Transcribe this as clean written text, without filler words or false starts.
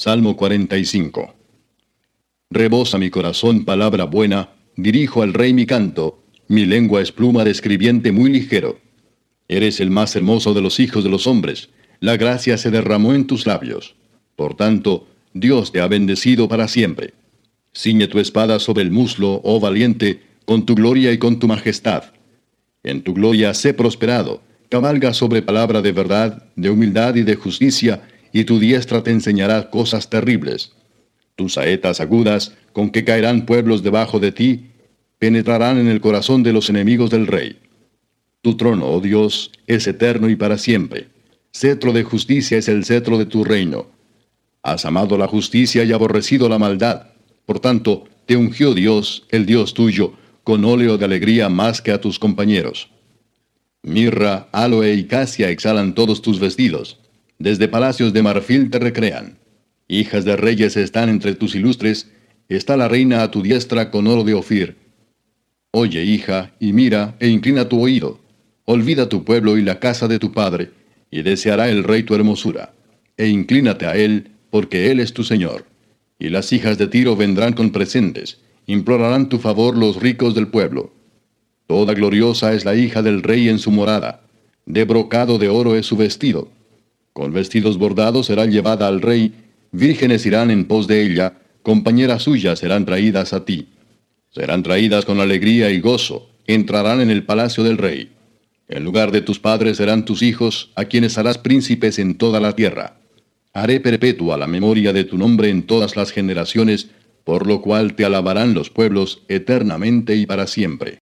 Salmo 45. Rebosa mi corazón palabra buena, dirijo al rey mi canto, mi lengua es pluma de escribiente muy ligero. Eres el más hermoso de los hijos de los hombres, la gracia se derramó en tus labios. Por tanto, Dios te ha bendecido para siempre. Ciñe tu espada sobre el muslo, oh valiente, con tu gloria y con tu majestad. En tu gloria sé prosperado, cabalga sobre palabra de verdad, de humildad y de justicia, y tu diestra te enseñará cosas terribles. Tus saetas agudas, con que caerán pueblos debajo de ti, penetrarán en el corazón de los enemigos del rey. Tu trono, oh Dios, es eterno y para siempre. Cetro de justicia es el cetro de tu reino. Has amado la justicia y aborrecido la maldad. Por tanto, te ungió Dios, el Dios tuyo, con óleo de alegría más que a tus compañeros. Mirra, aloe y casia exhalan todos tus vestidos. Desde palacios de marfil te recrean. Hijas de reyes están entre tus ilustres, está la reina a tu diestra con oro de Ofir. Oye, hija, y mira, e inclina tu oído. Olvida tu pueblo y la casa de tu padre, y deseará el rey tu hermosura. E inclínate a él, porque él es tu Señor. Y las hijas de Tiro vendrán con presentes, implorarán tu favor los ricos del pueblo. Toda gloriosa es la hija del rey en su morada. De brocado de oro es su vestido. Con vestidos bordados será llevada al rey, vírgenes irán en pos de ella, compañeras suyas serán traídas a ti. Serán traídas con alegría y gozo, entrarán en el palacio del rey. En lugar de tus padres serán tus hijos, a quienes harás príncipes en toda la tierra. Haré perpetua la memoria de tu nombre en todas las generaciones, por lo cual te alabarán los pueblos eternamente y para siempre.